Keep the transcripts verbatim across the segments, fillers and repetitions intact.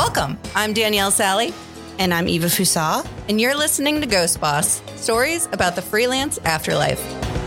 Welcome. I'm Danielle Sally. And I'm Eva Fusa. And you're listening to Ghost Boss, stories about the freelance afterlife.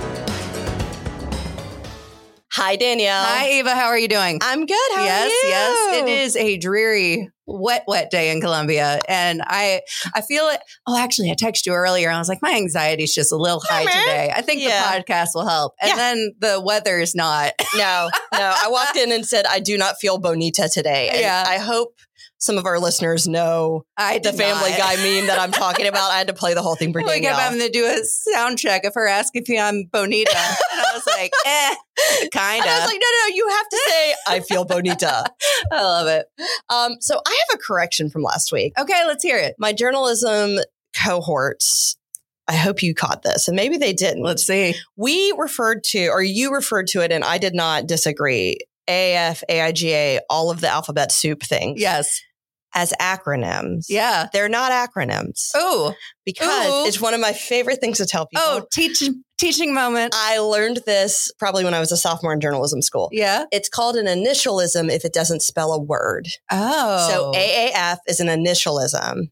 Hi, Danielle. Hi, Eva. How are you doing? I'm good. How yes, are you? Yes, it is a dreary, wet, wet day in Columbia. And I I feel it. Oh, actually, I texted you earlier. And I was like, my anxiety is just a little high man. today. I think Yeah. the podcast will help. And Yeah. then the weather is not. No, no. I walked in and said, I do not feel bonita today. And Yeah. I hope some of our listeners know I the did Family not. Guy meme that I'm talking about. I had to play the whole thing for We Danielle. kept having to do a sound check of her asking if I'm bonita. And I was like, eh, kind And I was of. like, no, no, no. You have to say, I feel bonita. I love it. Um, so I have a correction from last week. Okay, let's hear it. My journalism cohorts, I hope you caught this, and maybe they didn't. Let's see. We referred to, or you referred to it, and I did not disagree, A A F, A I G A, all of the alphabet soup things, Yes. as acronyms. Yeah. They're not acronyms Oh. because Ooh. it's one of my favorite things to tell people. Oh, teach, teaching moment. I learned this probably when I was a sophomore in journalism school. Yeah. It's called an initialism if it doesn't spell a word. Oh. So A A F is an initialism.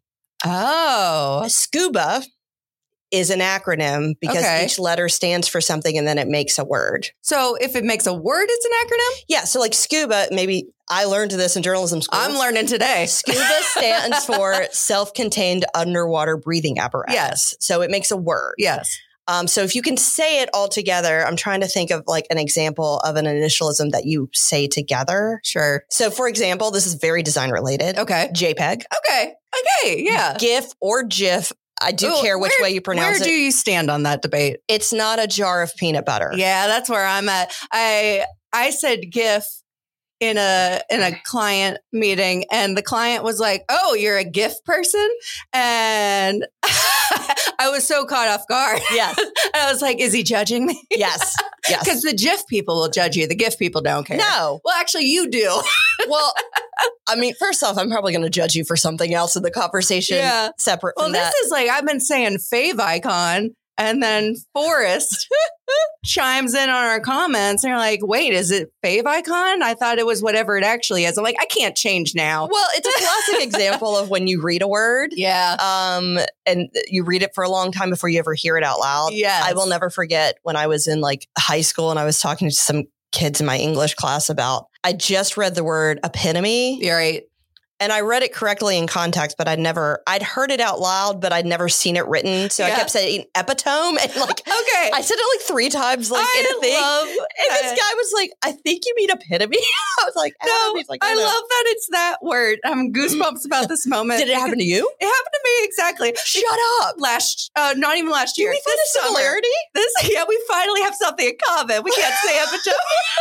Oh. SCUBA is an acronym because Okay. each letter stands for something and then it makes a word. So if it makes a word, it's an acronym? Yeah. So like SCUBA, maybe I learned this in journalism school. I'm learning today. SCUBA stands for self-contained underwater breathing apparatus. Yes. So it makes a word. Yes. Um, so if you can say it all together, I'm trying to think of like an example of an initialism that you say together. Sure. So for example, this is very design related. Okay. JPEG. Okay. Okay. Yeah. GIF or GIF. I do Ooh, care which where- way you pronounce Where it. do you stand on that debate? It's not a jar of peanut butter. Yeah, that's where I'm at. I I said GIF in a in a client meeting, and the client was like, "Oh, you're a GIF person," and I was so caught off guard. Yes. And I was like, "Is he judging me?" Yes. Yes. Because the GIF people will judge you. The GIF people don't care. No. Well, actually, you do. Well, I mean, first off, I'm probably going to judge you for something else in the conversation Yeah. separate Well, from this that. is like I've been saying fave icon, and then Forrest chimes in on our comments, and you're like, "Wait, is it fave icon? I thought it was whatever it actually is." I'm like, I can't change now. Well, it's a classic example of when you read a word. Yeah. Um, and you read it for a long time before you ever hear it out loud. Yes. I will never forget when I was in like high school and I was talking to some kids in my English class about, I just read the word epitome. You're right. And I read it correctly in context, but I'd never, I'd heard it out loud, but I'd never seen it written. So Yeah. I kept saying epitome. And like, Okay. I said it like three times, like in I a thing. love And that. this guy was like, I think you mean epitome. I was like, No, "Oh." He's like, I "No, no." love that it's that word. I'm goosebumps about this moment. Did it happen to you? It happened to me exactly. Shut up. Last, uh, not even last Do year. we find This a summer. similarity? This, yeah, we finally have something in common. We can't say epitome.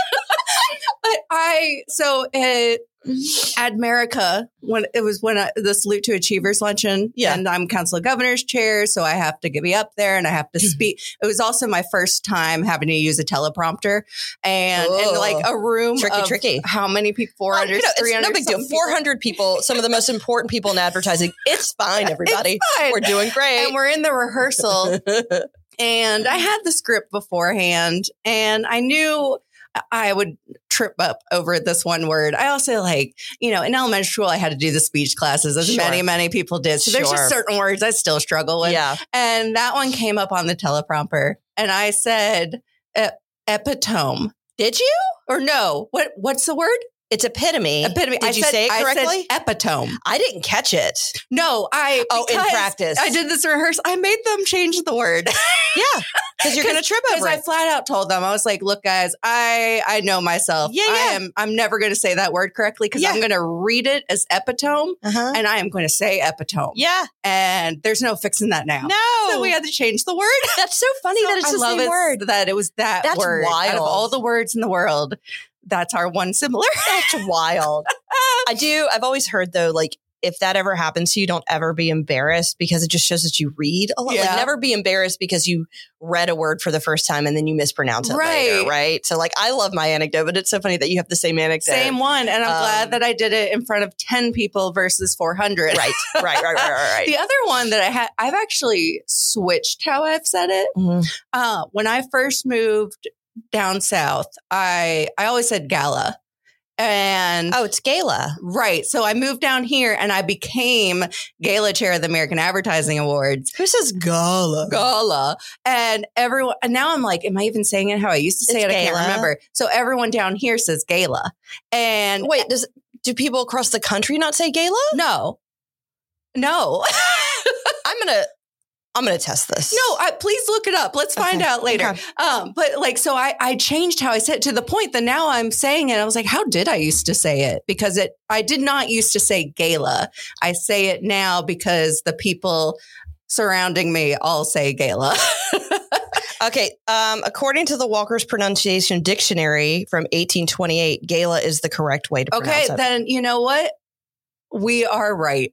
But I, so at Admerica, when it was when I, the Salute to Achievers luncheon, Yeah. and I'm Council of Governors chair, so I have to be up there and I have to speak. It was also my first time having to use a teleprompter, and in Oh. like a room Tricky, of tricky. how many people? four Oh, hundred, you know, three it's hundred, no big deal. some people. four hundred people, some of the most important people in advertising. It's fine, everybody. It's fine. We're doing great. And we're in the rehearsal. And I had the script beforehand, and I knew I would trip up over this one word. I also like, you know, in elementary school, I had to do the speech classes, as Sure. many, many people did. So there's Sure. just certain words I still struggle with. yeah. And that one came up on the teleprompter, and I said, e- epitome. Did you? Or no, what? What's the word? It's epitome. Epitome. Did I you said- say it I said correctly? epitome. I didn't catch it. No, I. Oh, in because practice. I did this rehearsal. I made them change the word. Yeah. Because you're going to trip Because over I it. flat out told them, I was like, look, guys, I I know myself. Yeah, I yeah. am I'm never going to say that word correctly because Yeah. I'm going to read it as epitome Uh-huh. and I am going to say epitome. Yeah. And there's no fixing that now. No. So we had to change the word. That's so funny So that it's I the love same it word. that it was that That's word. Out of wild. all the words in the world, that's our one similar. That's wild. I do. I've always heard though, like if that ever happens to you, don't ever be embarrassed because it just shows that you read a lot. Yeah. Like never be embarrassed because you read a word for the first time and then you mispronounce it later, Right. right? So like I love my anecdote, but it's so funny that you have the same anecdote. Same one. And I'm Um, glad that I did it in front of ten people versus four hundred. Right, right, right, right, right, right. The other one that I had, I've actually switched how I've said it. Mhm. Uh, when I first moved down south, I I always said gala. And Oh, it's gala. right. So I moved down here and I became gala chair of the American Advertising Awards. Who says gala? Gala. And everyone, and now I'm like, am I even saying it how I used to say It's it? I can't gala. remember. So everyone down here says gala. And Wait, does do people across the country not say gala? no, no, I'm gonna I'm gonna test this. no, I, please look it up. Let's find Okay. out later. Okay. Um, but like, so I, I changed how I said it to the point that now I'm saying it. I was like, how did I used to say it? Because it, I did not used to say gala. I say it now because the people surrounding me all say gala. Okay. Um, according to the Walker's Pronunciation Dictionary from eighteen twenty-eight, gala is the correct way to Okay, pronounce it. then you know what? We are right.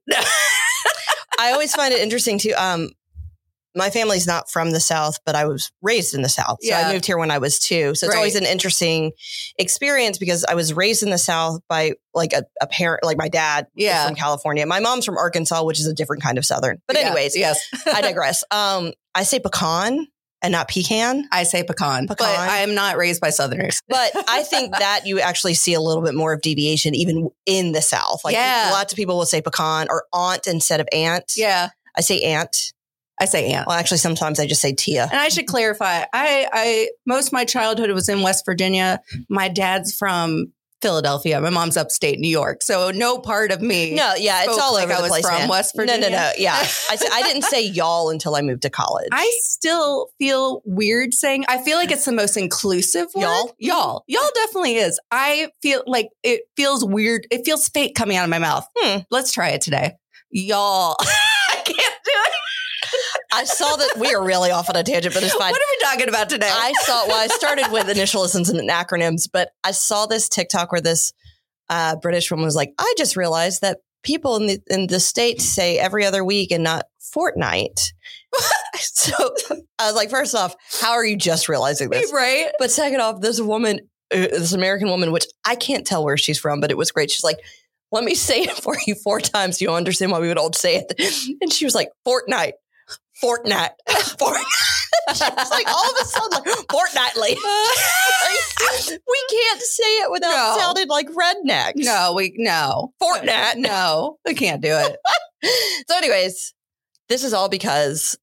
I always find it interesting too. Um, my family's not from the South, but I was raised in the South. So Yeah. I moved here when I was two. So it's Right. always an interesting experience because I was raised in the South by like a, a parent, like my dad Yeah. is from California. My mom's from Arkansas, which is a different kind of Southern. But Yeah, anyways, yes, I digress. Um, I say pecan and not pecan. I say pecan, but Pecan. I am not raised by Southerners. But I think that you actually see a little bit more of deviation even in the South. Like Yeah. lots of people will say pecan or aunt instead of aunt. Yeah, I say aunt. I say aunt. Well, actually, sometimes I just say Tia. And I should clarify, I, I most of my childhood was in West Virginia. My dad's from Philadelphia. My mom's upstate New York. So no part of me. No, yeah, it's spoke all like over I the was place, from man. West No, no, Virginia. no. Yeah, I said I didn't say y'all until I moved to college. I still feel weird saying, I feel like it's the most inclusive word. Y'all? Y'all. Y'all definitely is. I feel like it feels weird. It feels fake coming out of my mouth. Hmm. Let's try it today. Y'all. I can't do it. I saw that we are really off on a tangent, but it's fine. What are we talking about today? I saw. Well, I started with initialisms and acronyms, but I saw this TikTok where this uh, British woman was like, "I just realized that people in the in the States say every other week and not fortnight." So I was like, first off, how are you just realizing this? right? But second off, this woman, uh, this American woman, which I can't tell where she's from, but it was great. She's like, let me say it for you four times. You'll understand why we would all say it. And she was like, fortnight, fortnight, fortnight. She was like, all of a sudden, like, fortnightly. We can't say it without No. sounding like rednecks. No, we, no. Fortnite. No, we can't do it. So anyways, this is all because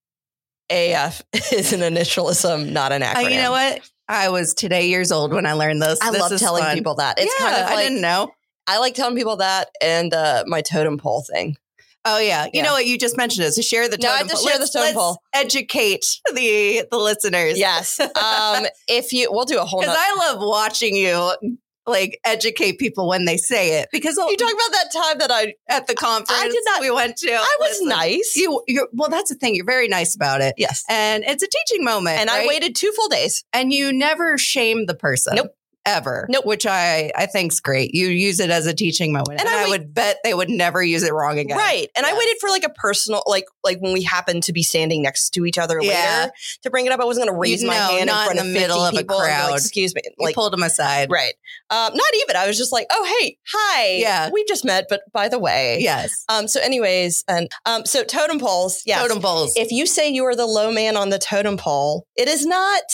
A F is an initialism, not an Uh, acronym. you know what? I was today years old when I learned this. I This love is telling fun. people that. It's yeah, kind of I like, didn't know. I like telling people that and uh, my totem pole thing. Oh yeah, you Yeah. know what you just mentioned is to share the No, totem I just pole. share the Let's- totem let's pole. Educate the the listeners. Yes. Um, if you, we'll do a whole because nother. I love watching you like educate people when they say it. Because You talking about that time that I, at the conference I did not- we went to, I was listen, nice. You, you're well. That's the thing. You're very nice about it, yes. and it's a teaching moment. And I right? waited two full days. and you never shame the person. Nope. Ever. Nope. Which I, I think's great. You use it as a teaching moment. And, And I I, wait- would bet they would never use it wrong again. Right. And I Yes. waited for like a personal, like, like when we happened to be standing next to each other Yeah. later to bring it up. I wasn't going to raise You- my no, hand in not front in of the middle fifty of a people and be like, crowd. excuse me. You Like, pulled them aside. right. Um, not even. I was just like, oh, hey, hi. Yeah. We just met, but by the way. Yes. Um, so anyways, and um, so totem poles. Yes. Totem poles. If you say you are the low man on the totem pole, it is not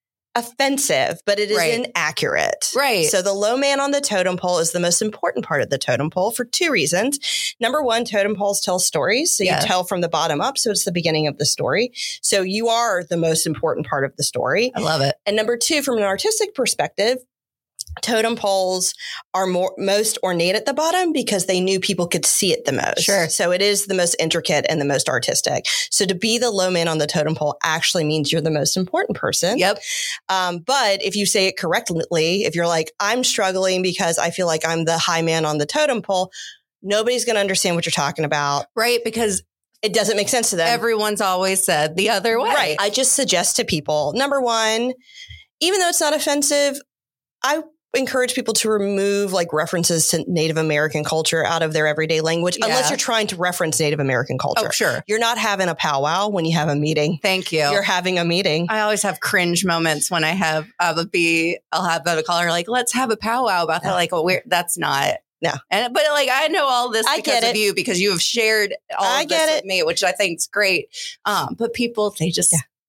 offensive, but it is Right. inaccurate. Right. So the low man on the totem pole is the most important part of the totem pole for two reasons. Number one, totem poles tell stories. So Yeah. you tell from the bottom up. So it's the beginning of the story. So you are the most important part of the story. I love it. And number two, from an artistic perspective, totem poles are more most ornate at the bottom because they knew people could see it the most. Sure. So it is the most intricate and the most artistic. So to be the low man on the totem pole actually means you're the most important person. Yep. Um, but if you say it correctly, if you're like, I'm struggling because I feel like I'm the high man on the totem pole, nobody's going to understand what you're talking about. Right. Because It doesn't make sense to them. everyone's always said the other way. Right. I just suggest to people, number one, even though it's not offensive, I encourage people to remove like references to Native American culture out of their everyday language, Yeah. unless you're trying to reference Native American culture. Oh, sure. You're not having a powwow when you have a meeting. Thank you. You're having a meeting. I always have cringe moments when I have I would be I'll have a caller like, let's have a powwow about that. Yeah. Like, well, we're, that's not. No. And but like I know all this I because get of it. you because you have shared all I of this get with it. me, which I think is great. Um, but people they just Yeah.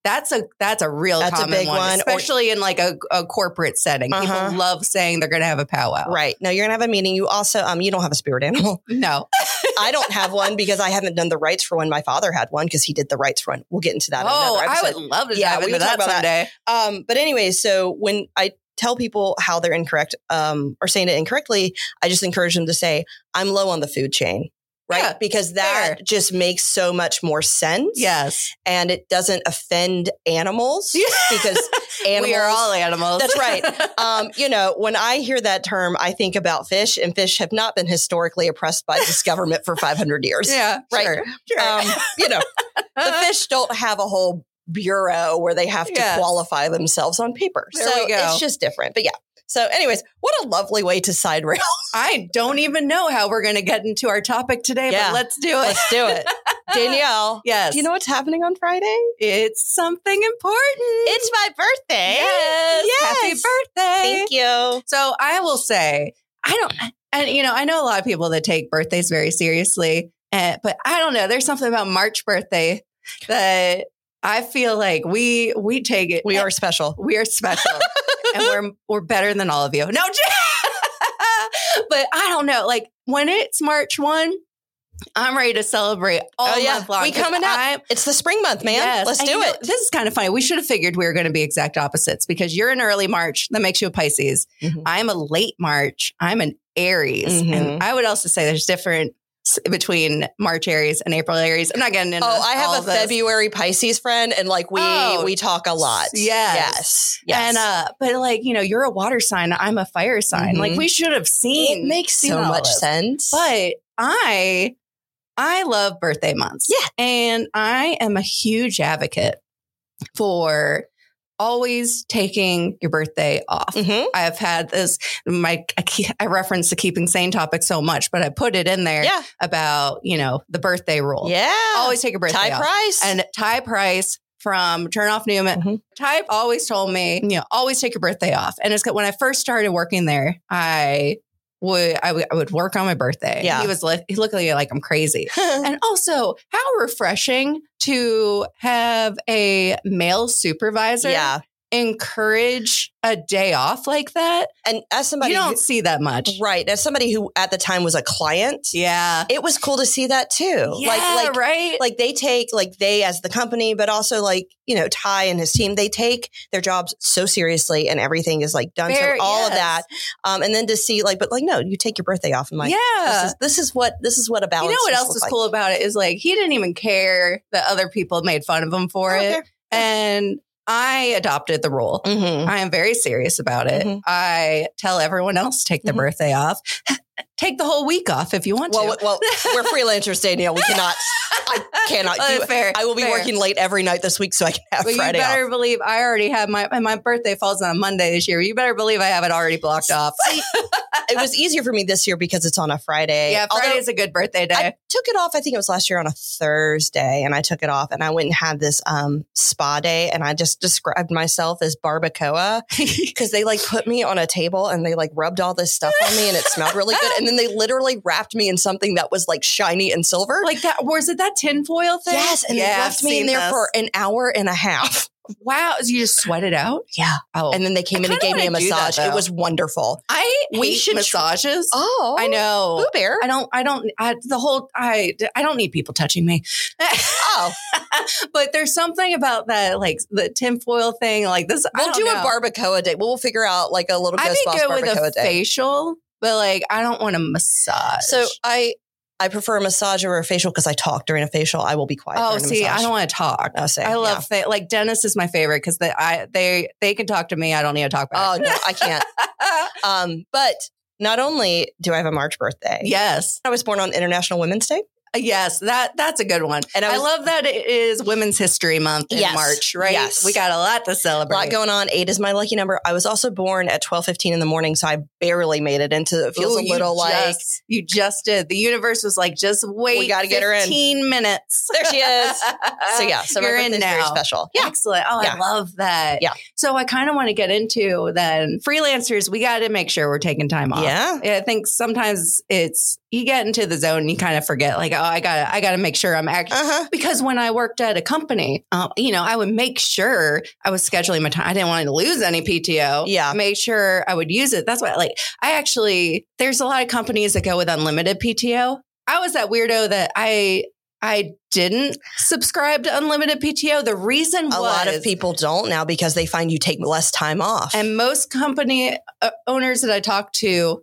That's a that's a real That's a common big one, one. Or- especially in like a, a corporate setting. Uh-huh. People love saying they're going to have a powwow. Right. No, you're going to have a meeting. You also, um, you don't have a spirit animal. No. I don't have one because I haven't done the rites for one. My father had one because he did the rites for one. We'll get into that. Oh, in another I episode. would love to Yeah, dive we into would talk that about someday. Um, but anyway, so when I tell people how they're incorrect um, or saying it incorrectly, I just encourage them to say, I'm low on the food chain. Right. Yeah, because that fair. just makes so much more sense. Yes. And it doesn't offend animals because animals We are all animals. That's right. Um, you know, when I hear that term, I think about fish, and fish have not been historically oppressed by this government for five hundred years. Yeah. Right. Sure. Sure. Um, you know, the fish don't have a whole bureau where they have to Yes. qualify themselves on paper. There so we go. it's just different. But yeah. So anyways, what a lovely way to side rail. I don't even know how we're going to get into our topic today, Yeah. but let's do it. Let's do it. Danielle. Yes. Do you know what's happening on Friday? It's something important. It's my birthday. Yes. Yes. Happy birthday. Thank you. So I will say, I don't, and you know, I know a lot of people that take birthdays very seriously, uh, but I don't know. There's something about March birthday that I feel like we we take it. We are special. We are special, and we're we're better than all of you. No, but I don't know. Like when it's March first, I'm ready to celebrate all Oh, yeah. month long. We coming up. I'm- It's the spring month, man. Yes. Let's And do you know, it. this is kind of funny. We should have figured we were going to be exact opposites because you're in early March. That makes you a Pisces. Mhm. I'm a late March. I'm an Aries. Mhm. And I would also say there's different between March Aries and April Aries. I'm not getting into Oh, I all have a this. February Pisces friend, and like we Oh, we talk a lot. yes. yes, yes. And uh, but like you know, you're a water sign. I'm a fire sign. Mhm. Like we should have seen. it makes seen so all much this. sense. But I I love birthday months. Yeah. And I am a huge advocate for always taking your birthday off. Mhm. I've had this, my, I, keep, I reference the keeping sane topic so much, but I put it in there yeah, about, you know, the birthday rule. yeah. Always take your birthday Ty off. Price. And Ty Price from Turn Off Newman, Mhm. Ty always told me, you know, always take your birthday off. And it's when I first started working there, I would, I would, I would work on my birthday. Yeah. He was like, he looked at me like I'm crazy. And also, how refreshing to have a male supervisor yeah. encourage a day off like that. And as somebody You don't who, see that much. right, as somebody who at the time was a client, Yeah. it was cool to see that too. Yeah, like like right? like they take like they as the company, but also like, you know, Ty and his team, they take their jobs so seriously and everything is like done. Fair, so all of yes. that. Um, and then to see like, but like, no, you take your birthday off. I'm like, yeah. this is, this is what, this is what a balance You know what just else looks is like. cool about it is like he didn't even care that other people made fun of him for I don't it. care. And I adopted the rule. Mhm. I am very serious about it. Mhm. I tell everyone else take their Mhm. birthday off. Take the whole week off if you want Well, to. well, we're freelancers, Danielle. We cannot, I cannot. Uh, you- fair, I will be fair. working late every night this week so I can have But you Friday better off. believe I already have my and my birthday falls on a Monday this year. You better believe I have it already blocked off. It was easier for me this year because it's on a Friday. Yeah, Although Friday is a good birthday day. I took it off. I think it was last year on a Thursday, and I took it off, and I went and had this um, spa day, and I just described myself as barbacoa because they like put me on a table and they like rubbed all this stuff on me, and it smelled really good, and then they literally wrapped me in something that was like shiny and silver. like that, was it that tinfoil thing? yes, and yeah, they I've left me in seen there this. for an hour and a half. Wow, so you just sweat it out? Yeah, Oh, and then they came I in and kinda gave me a wanna do that, massage. It though. was wonderful. I we hate should tr- massages. Oh, I know. Boo Bear. I don't. I don't. I, the whole. I. I don't need people touching me. Oh, But there's something about that, like the tinfoil thing, like this. I we'll don't do know. a barbacoa day. We'll figure out like a little I Ghost think Boss go with barbacoa a day. facial, but like I don't want a massage. So I I prefer a massage over a facial because I talk during a facial. I will be quiet. oh, during a see, massage. I don't want to talk. Oh, say, I love yeah. fa- like Dennis is my favorite because they I they they can talk to me. I don't need to talk Oh back. no, I can't. Um, but not only do I have a March birthday, yes, I was born on International Women's Day. yes, that that's a good one. And I I, was- love that it is Women's History Month in Yes, March, right? yes. We got a lot to A celebrate. lot going on. Eight is my lucky number. I was also born at twelve fifteen in the morning, so I barely made it into. It feels Ooh, a you little like just- you just did. The universe was like, just wait. We gotta get her in. fifteen minutes. there she is. So yeah, so my You're in birthday's very now. special. Yeah, Excellent. Oh, Yeah. I love that. Yeah. So I kind of want to get into then freelancers. We got to make sure we're taking time off. yeah. I think sometimes it's you get into the zone and you kind of forget like, oh, I got I got to make sure I'm actually, Uh-huh. because when I worked at a company, uh, you know, I would make sure I was scheduling my time. I didn't want to lose any P T O. Yeah. Make sure I would use it. That's why, like, I actually, there's a lot of companies that go with unlimited P T O. I was that weirdo that I, I didn't subscribe to unlimited P T O. The reason was A lot of people don't now because they find you take less time off. and most company uh, owners that I talked to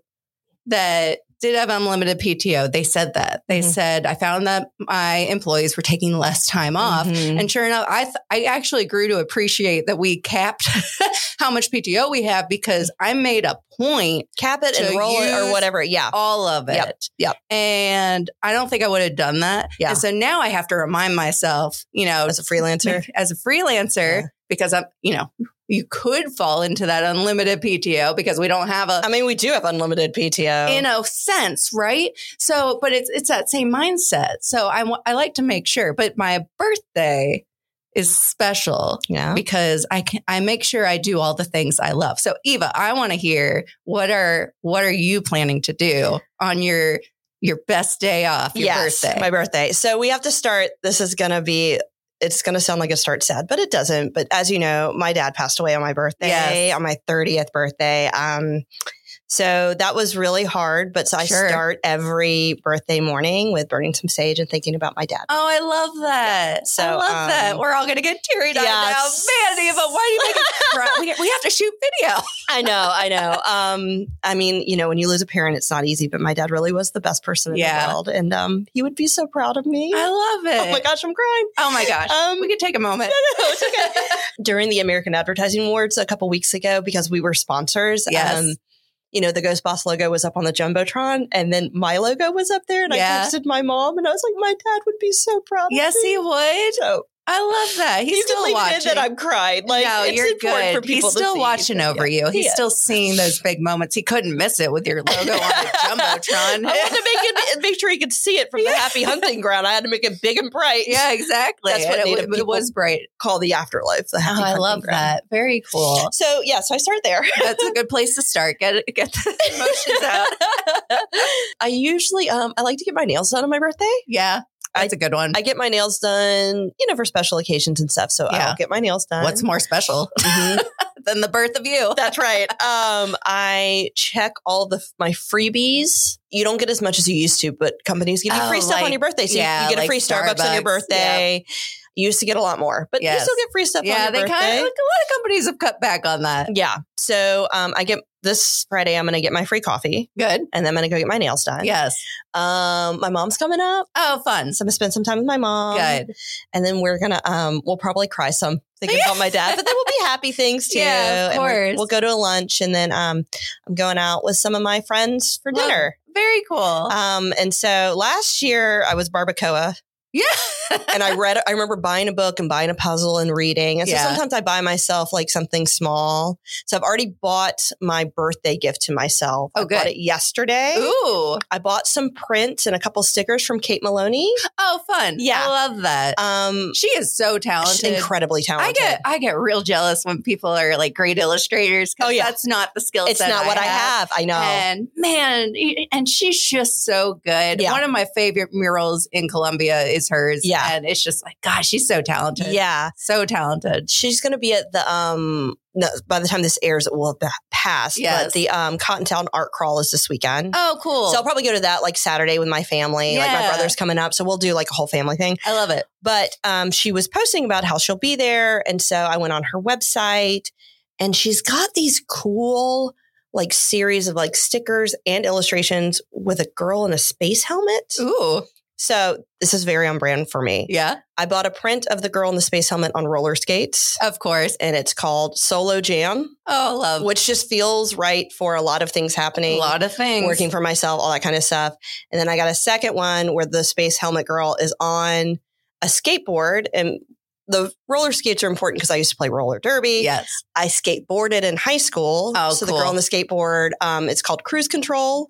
that did have unlimited P T O, they said that. They Mhm. said, I found that my employees were taking less time off. Mhm. And sure enough, I th- I actually grew to appreciate that we capped how much P T O we have because I made a point, Cap it to and roll it or use whatever. Yeah. all of it. Yep. Yep. And I don't think I would have done that. Yeah. And so now I have to remind myself, you know, As a freelancer. as a freelancer, Yeah. because I'm, you know, you could fall into that unlimited P T O because we don't have a, I mean, we do have unlimited P T O. in a sense, right? So, but it's it's that same mindset. So I wa- I like to make sure. But my birthday is special yeah. because I can I make sure I do all the things I love. So Eva, I want to hear what are what are you planning to do on your your best day off, your yes, birthday? my birthday. So we have to start. This is going to be, it's going to sound like it starts sad, but it doesn't. But as you know, my dad passed away on my birthday, Yes. on my thirtieth birthday. Um, so that was really hard. But so I Sure. start every birthday morning with burning some sage and thinking about my dad. Oh, I love that. So, I love um, that. We're all going to get teary eyed yes. now. Man, Eva, why do you make us cry? We, we have to shoot video. I know, I know. Um, I mean, you know, when you lose a parent, it's not easy, but my dad really was the best person in Yeah. the world. And um, he would be so proud of me. I love it. Oh my gosh, I'm crying. Oh my gosh. Um, we could take a moment. No, it's okay. During the American Advertising Awards a couple weeks ago, because we were sponsors, Yes. um, you know, the Ghost Boss logo was up on the Jumbotron and then my logo was up there. And Yeah. I texted my mom and I was like, my dad would be so proud Yes, of me. he would. So I love that. He's you still can leave watching. it in that I'm crying. Like, no, it's you're important good. for people He's to still see. watching Yeah. over you. He's He still is. seeing those big moments. He couldn't miss it with your logo on the Jumbotron. I wanted to make it, make sure he could see it from the happy hunting ground. I had to make it big and bright. Yeah, exactly. That's what And Native it, it people was bright. Call the afterlife the Oh, happy I hunting love ground. that. Very cool. So yeah, so I start there. That's a good place to start. Get get the emotions out. I usually um I like to get my nails done on my birthday. Yeah, that's a good one. I get my nails done, you know, for special occasions and stuff. So Yeah. I'll get my nails done. What's more special Mhm. than the birth of you? That's right. Um, I check all the my freebies. You don't get as much as you used to, but companies give you Oh, free stuff like- on your birthday. So yeah, you get a like free Starbucks, on your Starbucks, birthday. You used to get a lot more, but Yes. you still get free stuff Yeah, on they your kind birthday. of, a lot of companies have cut back on that. Yeah. So um, I get this Friday. I'm going to get my free coffee, Good. and then I'm going to go get my nails done. Yes. Um, my mom's coming up, Oh, fun. so I'm going to spend some time with my mom. Good. And then we're gonna um we'll probably cry some thinking about my dad, but then we'll be happy things too. Yeah, of And we're- course. we'll go to a lunch, and then um I'm going out with some of my friends for Well, dinner. Very cool. Um and so last year I was barbacoa, yeah. and I read I remember buying a book and buying a puzzle and reading. And so Yeah. sometimes I buy myself like something small. So I've already bought my birthday gift to myself. Oh, I bought good. it yesterday. Ooh. I bought some prints and a couple stickers from Kate Maloney. Oh, fun. Yeah. I love that. Um She is so she's talented. incredibly I talented. get I get real jealous when people are like great illustrators. 'Cause Oh, yeah. that's not the skill It's set not what I have. I know. And man, and she's just so good. Yeah. One of my favorite murals in Colombia is hers. Yeah. And it's just like, gosh, she's so talented. Yeah. So talented. She's going to be at the, um, no, by the time this airs, it will have pa- passed. Yes. But the um, Cottontown Art Crawl is this weekend. Oh, cool. So I'll probably go to that like Saturday with my family. Like my Yeah. brother's coming up. So we'll do like a whole family thing. I love it. But um, she was posting about how she'll be there. And so I went on her website, and she's got these cool like series of like stickers and illustrations with a girl in a space helmet. Ooh. So this is very on brand for me. Yeah. I bought a print of the girl in the space helmet on roller skates, Of course. and it's called Solo Jam, Oh, love. which just feels right for a lot of things A happening, lot of things. working for myself, all that kind of stuff. And then I got a second one where the space helmet girl is on a skateboard, and the roller skates are important because I used to play roller derby. Yes. I skateboarded in high school. Oh, so the cool. girl on the skateboard, um, it's called Cruise Control.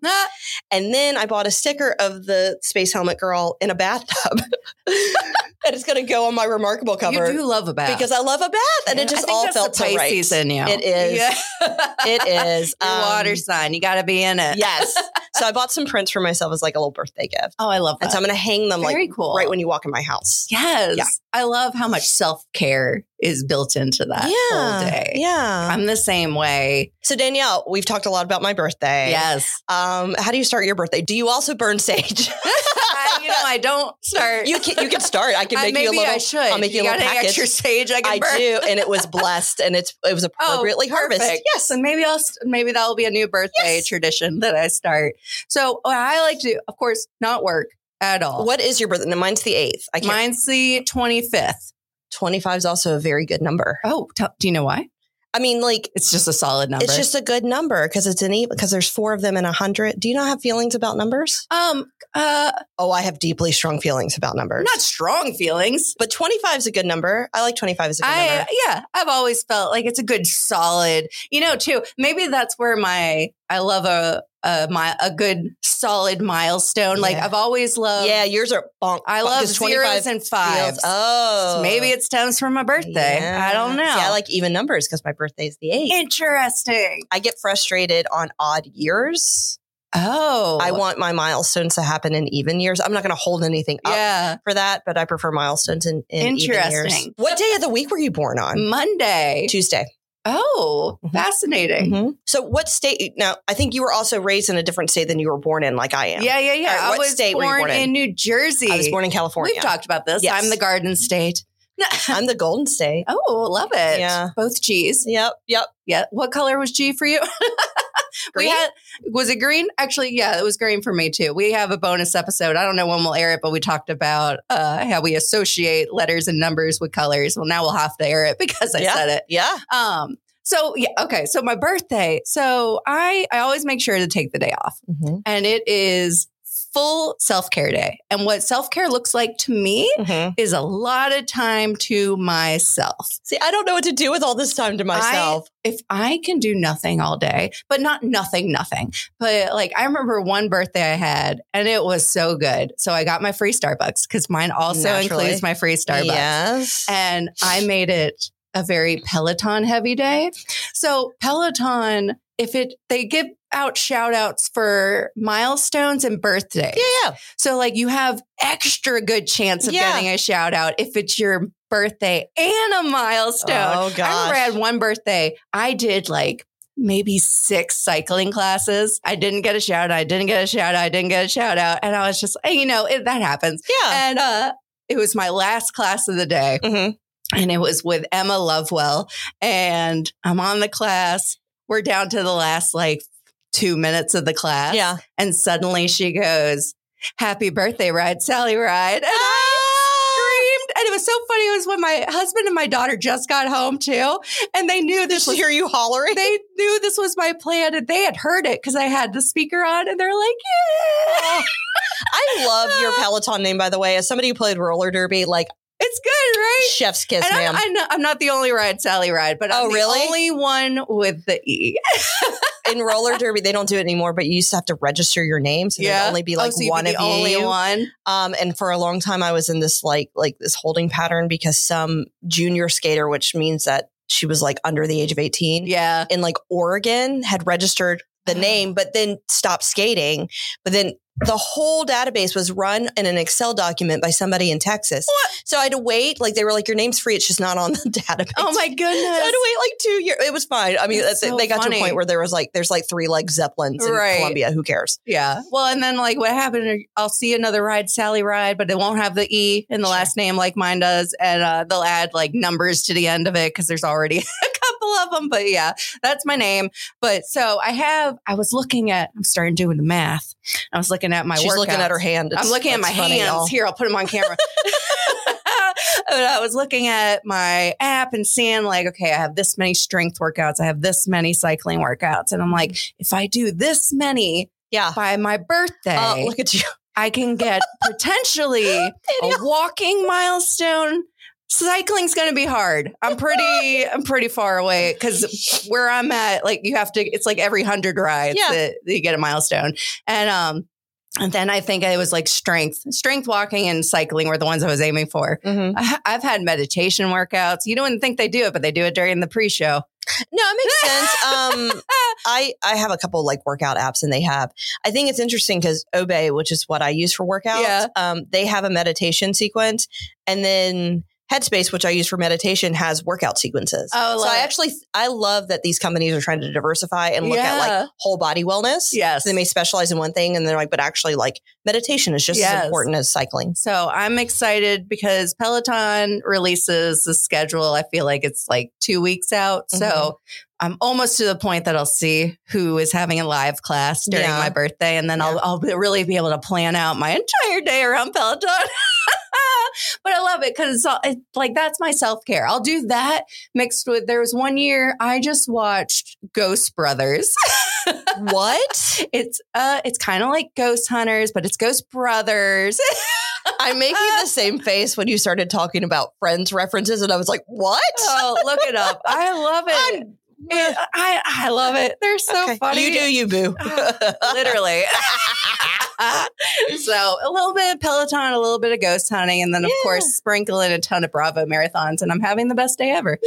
that is going to go on my Remarkable cover. You do love a bath. Because I love a bath, and Yeah, it just I think all that's felt the so right. Pisces in you. It is. Yeah. It is. Your Um, water sign. You got to be in it. Yes. So I bought some prints for myself as like a little birthday gift. Oh, I love that. And so I'm going to hang them Very like cool. right when you walk in my house. Yes. Yeah. I love how much self-care is built into that yeah. whole day. Yeah. I'm the same way. So Danielle, we've talked a lot about my birthday. Yes. Um, how do you start your birthday? Do you also burn sage? I, you know, I don't start. you can you can start. I can I- make maybe you a little. I should. I'll make you, you a got little any package. extra sage I can I burn? do, and it was blessed, and it's it was appropriately Oh, harvested. perfect. Yes. So maybe I'll st- maybe that will be a new birthday Yes. tradition that I start. So what I like to do, of course, not work at all. What is your birthday? No, mine's the eighth. I can't. Mine's the twenty-fifth. twenty-five is also a very good number. Oh, t- do you know why? I mean, like It's just a solid number. it's just a good number because it's an even because there's four of them in a hundred. Do you not have feelings about numbers? um uh Oh, I have deeply strong feelings about numbers. not strong feelings. But twenty-five is a good number. I like twenty-five as a good I number. yeah, I've always felt like it's a good solid. You know, too. Maybe that's where my I love a a my a good solid milestone. Like Yeah. I've always loved. Yeah, yours are bonk. I love 'cause zeros and fives. feels- oh, So maybe it stems from my birthday. Yeah. I don't know. See, I like even numbers because my birthday is the eighth. Interesting. I get frustrated on odd years. Oh, I want my milestones to happen in even years. I'm not going to hold anything up yeah. for that, but I prefer milestones in, in even years. Interesting. What day of the week were you born on? Monday. Tuesday. Oh, Mhm. fascinating. Mhm. So what state? Now, I think you were also raised in a different state than you were born in, like I am. Yeah, yeah, yeah. All right, I what was state were you born, born in? in New Jersey. I was born in California. We've talked about this. Yes. I'm the Garden State. I'm the Golden State. Oh, love it. Yeah. Both G's. Yep. Yep. Yeah. What color was G for you? Green? We had, was it green? Actually, yeah, it was green for me too. We have a bonus episode. I don't know when we'll air it, but we talked about uh, how we associate letters and numbers with colors. Well, now we'll have to air it because I Yeah. said it. Yeah. Um. So yeah. Okay. So my birthday. So I I always make sure to take the day off, Mm-hmm. and it is full self care day. And what self care looks like to me Mm-hmm. is a lot of time to myself. See, I don't know what to do with all this time to myself. If I can do nothing all day, but not nothing, nothing, but like I remember one birthday I had and it was so good. So I got my free Starbucks because mine also Naturally. includes my free Starbucks. Yes. And I made it a very Peloton heavy day. So Peloton, if it, they give out shout outs for milestones and birthdays. yeah, yeah. So like you have extra good chance of Yeah. getting a shout out if it's your birthday and a milestone. Oh, I remember I had one birthday. I did like maybe six cycling classes. I didn't get a shout out. I didn't get a shout out. I didn't get a shout out. And I was just, you know, it, that happens. Yeah. And uh, it was my last class of the day. Mm-hmm. And it was with Emma Lovewell. And I'm on the class. We're down to the last like two minutes of the class. Yeah. And suddenly she goes, "Happy birthday, Ride Sally Ride." And I screamed. And it was so funny. It was when my husband and my daughter just got home too. And they knew this Did was you hear you hollering? they knew this was my plan and they had heard it because I had the speaker on and they're like, yeah. I love your Peloton name, by the way. As somebody who played roller derby, like It's good, right? chef's kiss, And ma'am. I'm, I'm, not, I'm not the only Ride Sally Ride, but I'm Oh, the really? only one with the E. In roller derby, they don't do it anymore, but you used to have to register your name. So there'd only be like oh, so you'd one be the of only you. one. Um, and for a long time, I was in this like like this holding pattern because some junior skater, which means that she was like under the age of eighteen, Yeah. in like Oregon, had registered the name, but then stopped skating. But then the whole database was run in an Excel document by somebody in Texas. What? So I had to wait. Like they were like, your name's free. It's just not on the database. Oh my So goodness. I had to wait like two years. It was fine. I mean, That's that's- so they got to funny. a point where there was like, there's like three like Zeppelins in Right. Columbia. Who cares? Yeah. Well, and then like what happened, I'll see another Ride Sally Ride, but it won't have the E in the last name like mine does. And uh, they'll add like numbers to the end of it because there's already a couple of them. But yeah, that's my name. But so I have, I was looking at, I'm starting doing the math. I was looking at my She's looking workouts. at her hand. It's- I'm looking at my that's funny, hands. y'all. Here, I'll put them on camera. And I was looking at my app and seeing like, okay, I have this many strength workouts. I have this many cycling workouts. And I'm like, if I do this many Yeah. by my birthday, Oh, look at you. I can get potentially a walking milestone. Cycling's going to be hard. I'm pretty, I'm pretty far away because where I'm at, like you have to, it's like every hundred rides Yeah. that, that you get a milestone. And, um, And then I think it was like strength, strength walking and cycling were the ones I was aiming for. Mm-hmm. I, I've had meditation workouts. You don't think they do it, but they do it during the pre-show. No, it makes sense. Um, I, I have a couple like workout apps and they have, I think it's interesting because Obey, which is what I use for workouts, Yeah. um, they have a meditation sequence, and then Headspace, which I use for meditation, has workout sequences. Oh, so I love it. actually, I love that these companies are trying to diversify and look at Yeah. like whole body wellness. Yes. So they may specialize in one thing and they're like, but actually like meditation is just Yes. as important as cycling. So I'm excited because Peloton releases the schedule. I feel like it's like two weeks out. Mm-hmm. So I'm almost to the point that I'll see who is having a live class during Yeah. my birthday. And then Yeah. I'll, I'll be- really be able to plan out my entire day around Peloton. But I love it because it's, all- it's like, that's my self-care. I'll do that mixed with, there was one year I just watched Ghost Brothers. What? It's, uh, it's kind of like Ghost Hunters, but it's Ghost Brothers. I'm making the same face when you started talking about Friends references, and I was like, what? Oh, look it up. I love it. It- I, I love it. They're so Okay. funny. You do you, boo. Literally. So a little bit of Peloton, a little bit of ghost hunting, and then of Yeah. course sprinkle in a ton of Bravo marathons, and I'm having the best day ever.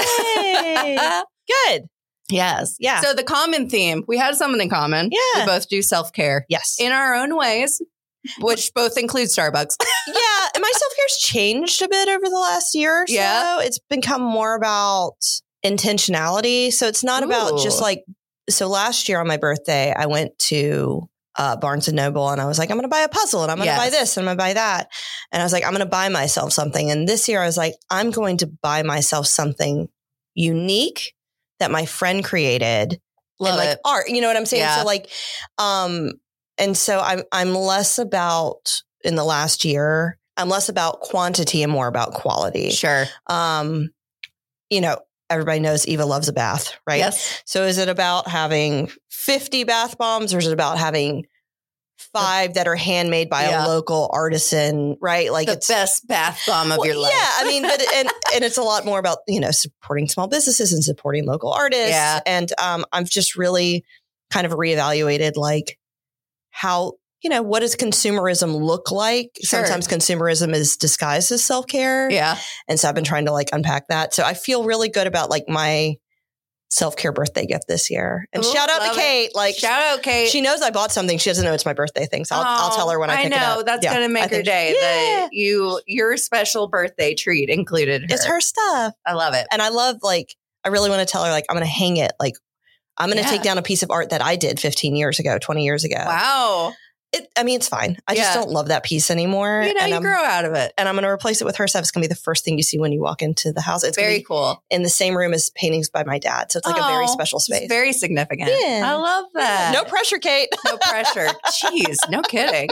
Yay. Good. Yes. Yeah. So the common theme, we had something in common. Yeah. We both do self-care Yes. in our own ways, which both include Starbucks. Yeah. And my self care's changed a bit over the last year or so. Yeah. It's become more about intentionality. So it's not about Ooh. just like, so last year on my birthday, I went to uh, Barnes and Noble and I was like, I'm going to buy a puzzle and I'm going to Yes. buy this and I'm going to buy that. And I was like, I'm going to buy myself something. And this year I was like, I'm going to buy myself something unique that my friend created. Love and like it. art, you know what I'm saying? Yeah. So like, um, and so I'm, I'm less about in the last year, I'm less about quantity and more about quality. Sure. Um, you know, everybody knows Eva loves a bath, right? Yes. So is it about having fifty bath bombs or is it about having five that are handmade by Yeah. a local artisan, right? Like The it's best bath bomb of well, your life. Yeah, I mean, but and and it's a lot more about, you know, supporting small businesses and supporting local artists. Yeah. And um, I've just really kind of reevaluated like how, you know, what does consumerism look like? Sure. Sometimes consumerism is disguised as self-care. Yeah. And so I've been trying to like unpack that. So I feel really good about like my self-care birthday gift this year. And Ooh, shout out to love it. Kate. Like Shout out, Kate. she knows I bought something. She doesn't know it's my birthday thing. So I'll, I'll tell her when I pick know, it up. that's Yeah, gonna I make her think- day. Yeah. That you your special birthday treat included her. It's her stuff. I love it. And I love like, I really want to tell her like, I'm going to hang it. Like I'm going to Yeah. take down a piece of art that I did fifteen years ago, twenty years ago. Wow. It, I mean, it's fine. I just Yeah. don't love that piece anymore. You know, and you I'm, grow out of it. and I'm going to replace it with her stuff. It's going to be the first thing you see when you walk into the house. It's Very very cool. in the same room as paintings by my dad. So it's like a very Oh, special space. It's very significant. Yeah. I love that. No pressure, Kate. No pressure. Jeez, no kidding.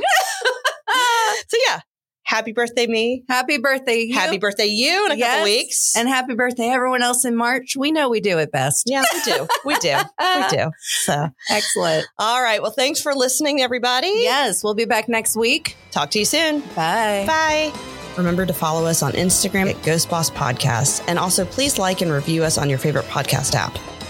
So yeah, happy birthday, me. Happy birthday. You. Happy birthday, you in a Yes. couple weeks. And happy birthday, everyone else in March. We know we do it best. yeah, we do. We do. We do. So, Excellent. all right. Well, thanks for listening, everybody. Yes, we'll be back next week. Talk to you soon. Bye. Bye. Remember to follow us on Instagram at Ghost Boss Podcast. And also please like and review us on your favorite podcast app.